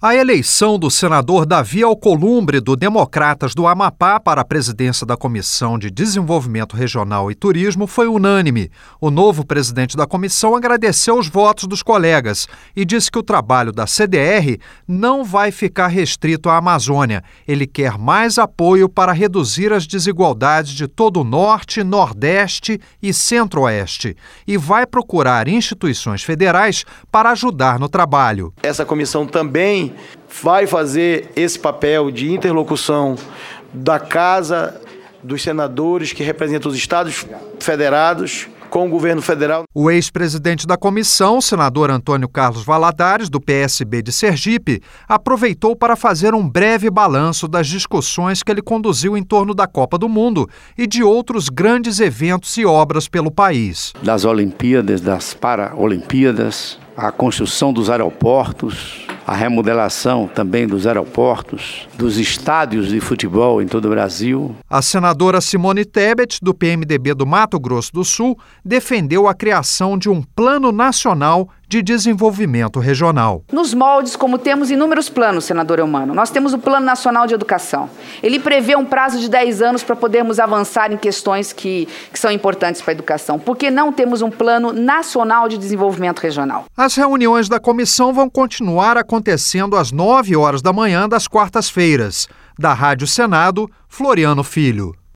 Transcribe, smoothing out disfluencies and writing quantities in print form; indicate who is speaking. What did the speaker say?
Speaker 1: A eleição do senador Davi Alcolumbre, do Democratas do Amapá, para a presidência da Comissão de Desenvolvimento Regional e Turismo foi unânime. O novo presidente da comissão agradeceu os votos dos colegas e disse que o trabalho da CDR não vai ficar restrito à Amazônia. Ele quer mais apoio para reduzir as desigualdades de todo o Norte, Nordeste e Centro-Oeste e vai procurar instituições federais para ajudar no trabalho.
Speaker 2: Essa comissão também vai fazer esse papel de interlocução da Casa dos Senadores que representam os estados federados com o governo federal.
Speaker 1: O ex-presidente da comissão, senador Antônio Carlos Valadares, do PSB de Sergipe, aproveitou para fazer um breve balanço das discussões que ele conduziu em torno da Copa do Mundo e de outros grandes eventos e obras pelo país.
Speaker 3: Das Olimpíadas, das Paralimpíadas, a construção dos aeroportos, a remodelação também dos aeroportos, dos estádios de futebol em todo o Brasil.
Speaker 1: A senadora Simone Tebet, do PMDB do Mato Grosso do Sul, defendeu a criação de um Plano Nacional de Desenvolvimento Regional.
Speaker 4: Nos moldes, como temos inúmeros planos, senador Eumano, nós temos o Plano Nacional de Educação. Ele prevê um prazo de 10 anos para podermos avançar em questões que são importantes para a educação. Por que não temos um Plano Nacional de Desenvolvimento Regional?
Speaker 1: As reuniões da comissão vão continuar acontecendo às 9 horas da manhã das quartas-feiras. Da Rádio Senado, Floriano Filho.